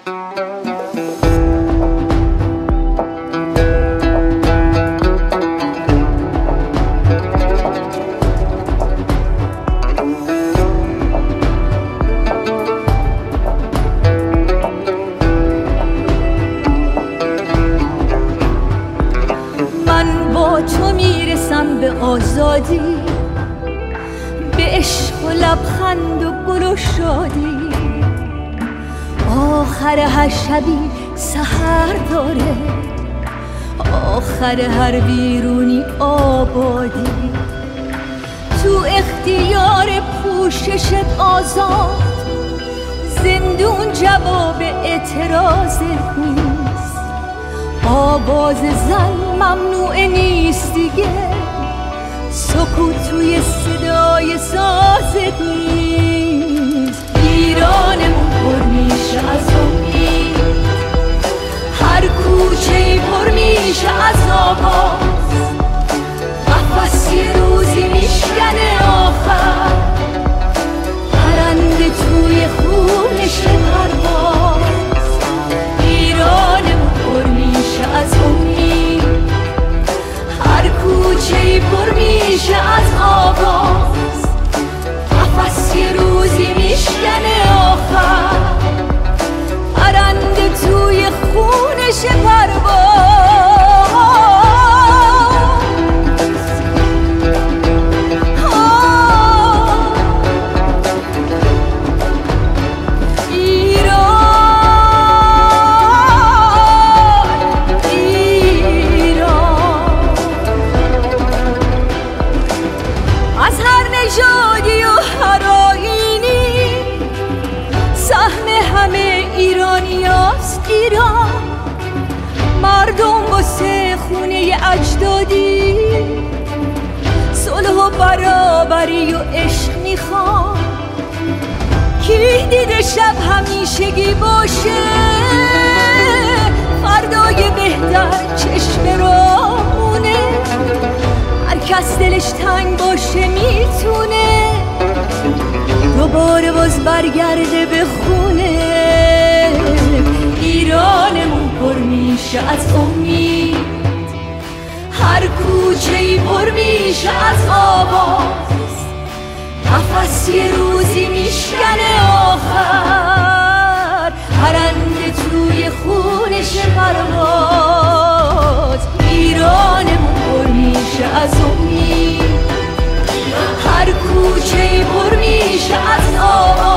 آزادی به عشق و لبخند و گل و شادی، آخر هر شبی سحر داره، آخر هر بیرونی آبادی. تو اختیار پوششت آزاد، زندون جواب اعتراض نیست، آواز زن ممنوع نیست دیگه، سکوت توی صدای سازت نیست. ایرانمون پر میشه از امید، هر کوچه‌ای پر میشه از آواز، قفس یه روزی میشکنه آخر، پرنده توی خونش پرواز. ایرانمون پر میشه از امید، هر کوچه‌ای پر میشه از آواز، قفس یه روزی میشکنه آخر، پرنده توی خونش پرواز. ایران مردم واسه خونه اجدادی، صلح و برابری و عشق میخوان، کی دیده شب همیشگی باشه، فردای بهتر چشم راهونه، هر کس دلش تنگ باشه میتونه دوباره باز برگرده به خونه. ایرانمون پر میشه از امید، هر کوچه‌ای پر میشه از آواز، قفس یه روزی میشکنه آخر، پرنده توی خونش پرواز. ایرانمون پر میشه از امید، هر کوچه‌ای پر میشه از آواز،